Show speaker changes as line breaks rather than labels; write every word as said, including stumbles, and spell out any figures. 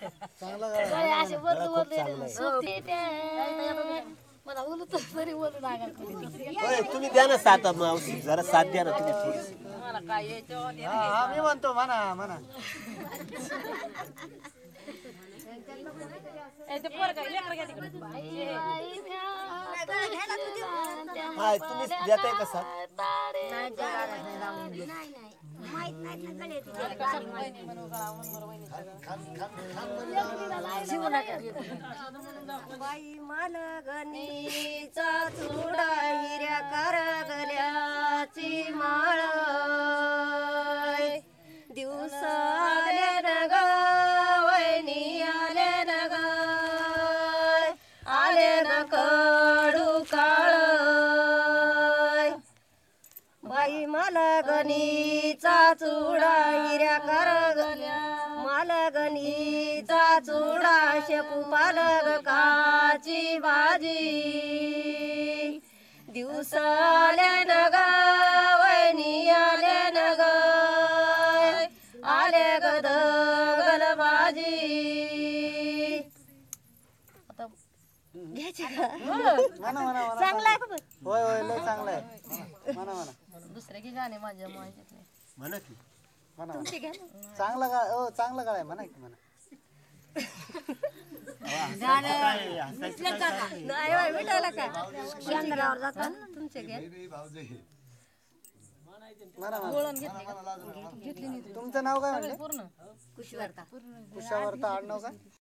चांगला
काय असे बदलू बदलू सुट्टी त्या मला बोलत तरी बोलू नका कोणी.
होय, तुम्ही द्या ना साथ मावशी, जरा साथ द्या ना तुम्ही थोडीशी.
मला काय यायचं
हा हा, मी म्हणतो म्हणा म्हणा
ते पोर काय लेकर घ्या तिकडे.
हाय, तुम्ही देताय का साथ?
बाई मालगणीचा चुडा हिऱ्या करगल्याची माळ दिवस आले न ग वैनी आले न ग आले न कडू काळ बाई मालगणीचा चुडा हिऱ्या करगल्या मालगणीचा चुडा शेपू पालक काची भाजी दिवस आले न ग वैनी आले न ग आले ग दगल भाजी घ्यायची का
म्हणा म्हणा म्हणा
चांगला आहे का बघ?
होय होय लय चांगला आहे म्हणा म्हणा
दुसरे की गाणे माझ्या माहितीतले
म्हणा की.
म्हणा म्हणा. चांगला गा हो चांगला गाळ आहे म्हणा की म्हणा
काय हसायचं काय?
नाही बाई, विटायला काय चंद्रावर जातात ना तुमचे घे
म्हणा म्हणा
बोलून घेतली का? घेतली नाही
तुमचं नाव काय म्हणले
पूर्ण
कुशीवरता
कुशावरता आडनाव काय